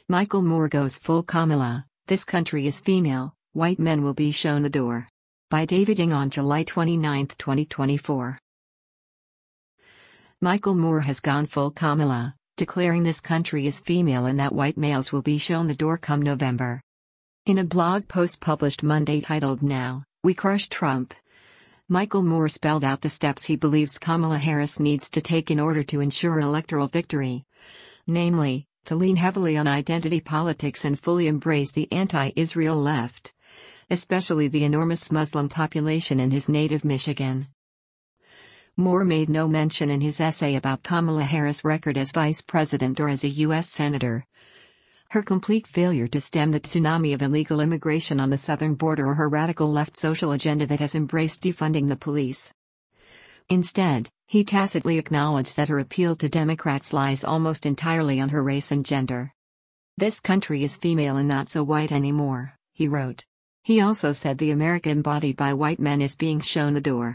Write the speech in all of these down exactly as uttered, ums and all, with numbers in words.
Michael Moore goes full Kamala, this country is female, white men will be shown the door. By David Ng on July twenty-ninth, twenty twenty-four. Michael Moore has gone full Kamala, declaring this country is female and that white males will be shown the door come November. In a blog post published Monday titled "Now, We Crush Trump," Michael Moore spelled out the steps he believes Kamala Harris needs to take in order to ensure electoral victory. Namely, to lean heavily on identity politics and fully embrace the anti-Israel left, especially the enormous Muslim population in his native Michigan. Moore made no mention in his essay about Kamala Harris' record as vice president or as a U S senator, her complete failure to stem the tsunami of illegal immigration on the southern border, or her radical left social agenda that has embraced defunding the police. Instead, he tacitly acknowledged that her appeal to Democrats lies almost entirely on her race and gender. "This country is female and not so white anymore," he wrote. He also said the America embodied by white men is being shown the door.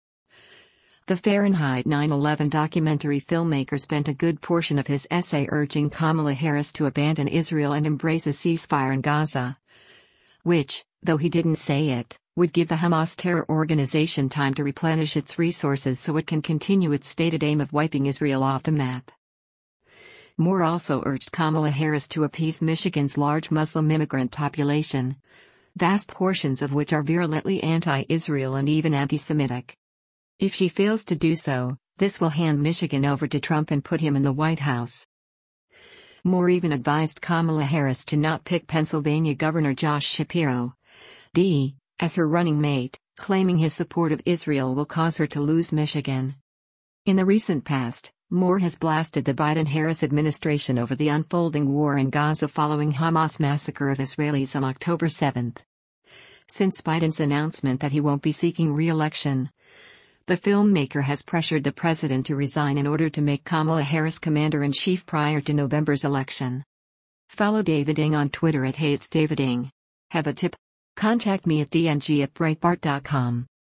The Fahrenheit nine eleven documentary filmmaker spent a good portion of his essay urging Kamala Harris to abandon Israel and embrace a ceasefire in Gaza, which, though he didn't say it, would give the Hamas terror organization time to replenish its resources so it can continue its stated aim of wiping Israel off the map. Moore also urged Kamala Harris to appease Michigan's large Muslim immigrant population, vast portions of which are virulently anti-Israel and even anti-Semitic. If she fails to do so, this will hand Michigan over to Trump and put him in the White House. Moore even advised Kamala Harris to not pick Pennsylvania Governor Josh Shapiro, D, as her running mate, claiming his support of Israel will cause her to lose Michigan. In the recent past, Moore has blasted the Biden-Harris administration over the unfolding war in Gaza following Hamas' massacre of Israelis on October seventh. Since Biden's announcement that he won't be seeking re-election, the filmmaker has pressured the president to resign in order to make Kamala Harris commander-in-chief prior to November's election. Follow David Ng on Twitter at HeyIt'sDavidNg. Have a tip? Contact me at d n g at breitbart dot com.